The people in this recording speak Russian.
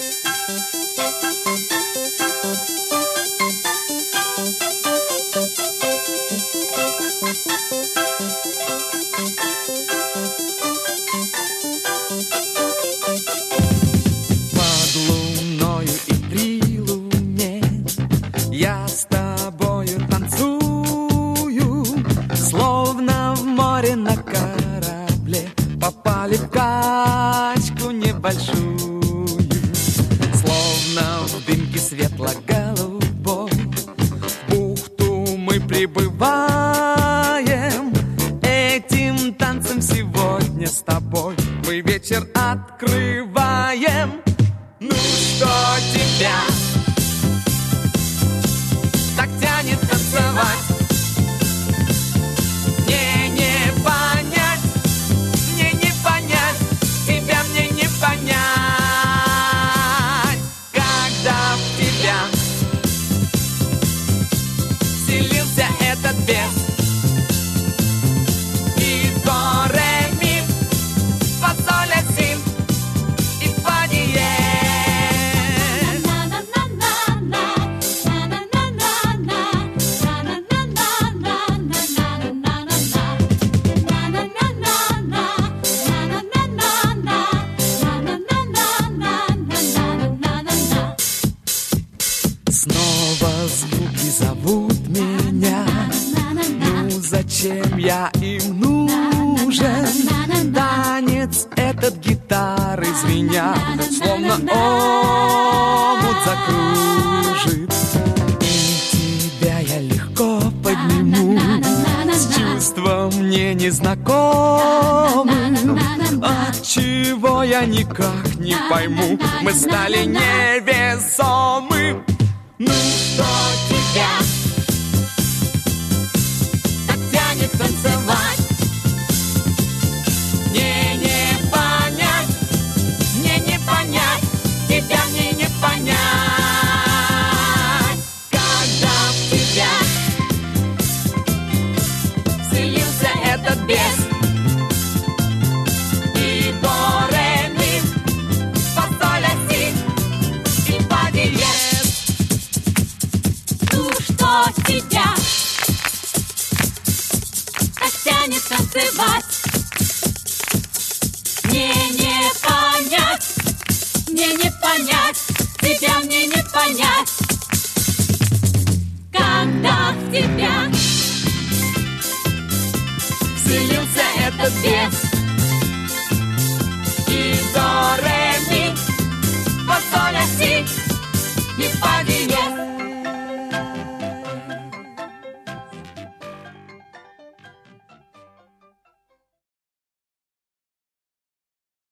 Я с тобою танцую, словно в море на корабле. Попали в качку небольшую, словно в дымке светло-голубой. В бухту мы прибываем, этим танцем сегодня с тобой мы вечер открываем. Ну что тебя так тянет танцевать? Мне не понять, тебя мне не понять. Когда в тебя вселился этот бес, и до, ре, ми, фа, соль, ля, си, и фа, диез. Снова звуки зовут меня. Ну зачем я им нужен? Танец этот гитары звенят, словно омут закружит. И тебя я легко подниму с чувством мне незнакомым. Отчего я никак не пойму, мы стали невесомы. Ну что тебя